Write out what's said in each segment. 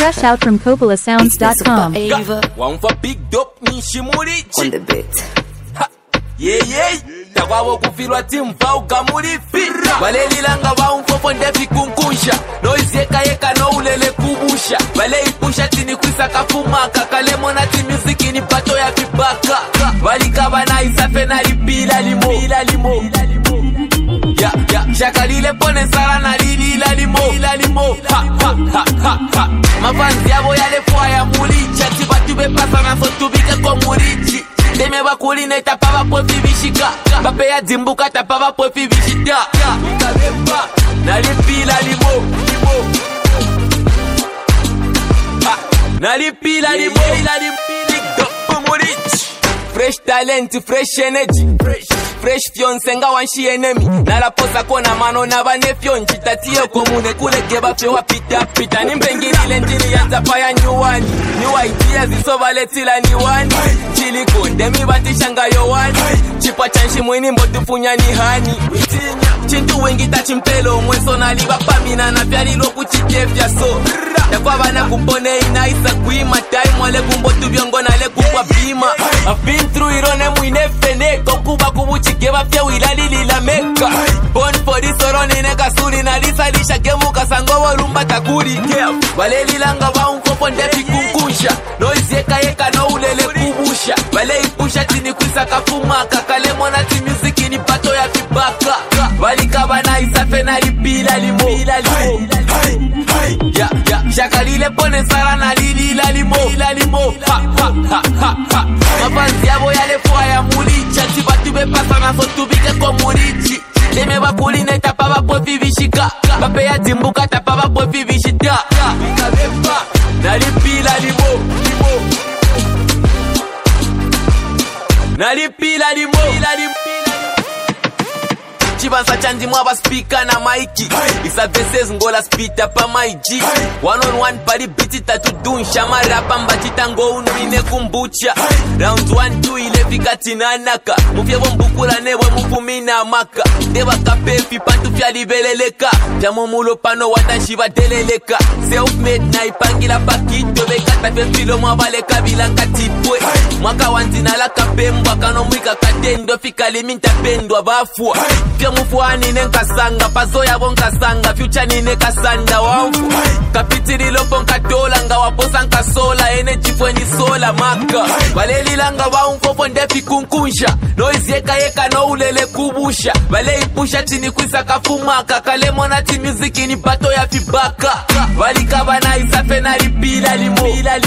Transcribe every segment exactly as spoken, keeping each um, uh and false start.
Fresh out from Coppola Sounds dot com. One for big dope ni shimurichi on the beat. Yeah yeah. Tawawo kufirwa timfa ukamurifi. Waleli langa wa umfofo ndefi kunkunsha. Noise yeka yeka no ulele kubusha. Wale ipusha tini kwisa kafumaka. Kale monati music ni pato ya vibaka. Walikaba na isafe na lipila limo. Ya ya shakalile pone sara na lili la limo. Limo. Ha ha ha ha ha. Mafanzi yabo yale fwa ya mulicha. Tibatu bepasa na sotubike kwa murichi. Deme bakuli na itapava pofi vishika. Bape ya zimbuka tapava pofi vishita. Ikabemba nalipila limo. Nalipila limo. Fresh talent, fresh energy. Fresh fiance nga wanshi enemy. Nala posa kona mano na banefyon. Chitatiye komune kule geba pewa pita pita. Nimbengirile njini ya zapaya nyuwani. New ideas isova letila niwani. Chili konde mi batishanga yowani. Chipa chanshi mwini mbotu funya ni hani. Chintu wengi tachimpelo mweso naliba pamina na vyari loku chikefya so. Yakwa bana kumpone inaisa kuima. Time wale kumbotu vyongo na le kupwa bima. I've been through it on them we never neko. Kuba kubuchi geba fya wilali lila meka. Born for this oroni neka suri na lisa lisha gemu kasango warumba takuri. Wale lilanga wa umfofo ndefi kunkunsha. Noise yeka yeka no ulele kubusha. Wale ipusha tini kwisa kafumaka. Kale monati music ni pato ya vibaka. Walikaba na isafe na lipila limo. Ya ya shakalile pone sara na lili la limo. Ha ha ha ha ha. Mafanzi yabo yale fwa ya mulicha. Tibatu bepasa na sotubike kwa murichi. Deme bakuli na itapava pofi vishika. Bape ya zimbuka tapava pofi vishita. Ikabemba nalipila limo. Nalipila limo. Chibansa chandi mwaba speaker na maiki. Isa verses ngola spita pa maiji. One on one pali biti tatu dunsha. Marapa mbachita ngo unwine kumbucha. Round one two ile fika tinanaka. Mufye bombukula newe mufumina maka. Deba kapefi pantu fya libeleleka. Jamo mulo pano watashiva deleleka. Self-made na ipangila pakito. Bekata fefilo mwabale kabila katipwe. Mwaka wanzina la kapemba. Kano mwika katendo fika liminta pendwa bafua. Fya mufuani nenka sanga. Pazo ya bonka sanga. Future nine kasanda wamfu. Kapitiri lopo nkatola. Nga waposa nkasola. Energy fweni sola maka. Waleli langa wa umfofo ndefi kunkunsha. Noise yeka yeka no ulele kubusha. Wale ipusha tini kwisa kafumaka. Kale monati music ni bato ya vibaka. Walikaba na isafe na lipila limo.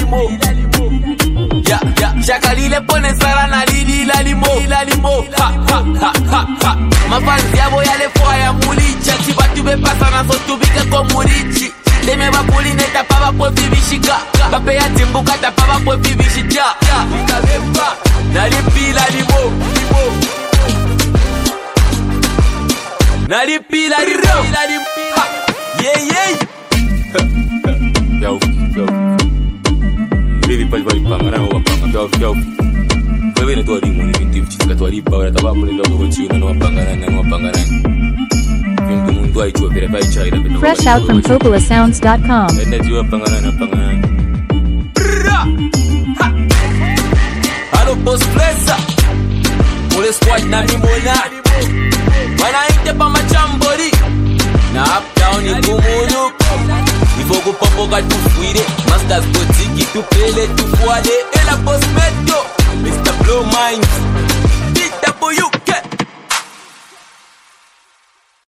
Ya ya shakalile pone sara na lili la limo. Ha ha ha ha ha. Mafanzi yabo yale fwa ya mulicha. Tibatu bepasa na sotubike kwa murichi. Deme bakuli na itapava pofi vishika. Bape ya zimbuka tapava pofi vishita. Ikabemba nalipila limo. Nalipila limo. Yeah yeah. Yo yo. Vivi pali pali pangana wa pangana yo yo. Wewe ni tuari muni vinti chika tuari pa ora tababu ni logo chiuna no pangana no pangana. Vintu mundu aichua vile bai chaira. Fresh out from Coppola Sounds dot com. Enda jua pangana no pangana. Halo boss Flesa. Mule squad na mimona. Wana inte pa machambori. Na up down ni kumulu. Ifogo popo ka tufuire. Masters boutique tupele tufuale. Ela boss meto. Mister Blow Minds. D W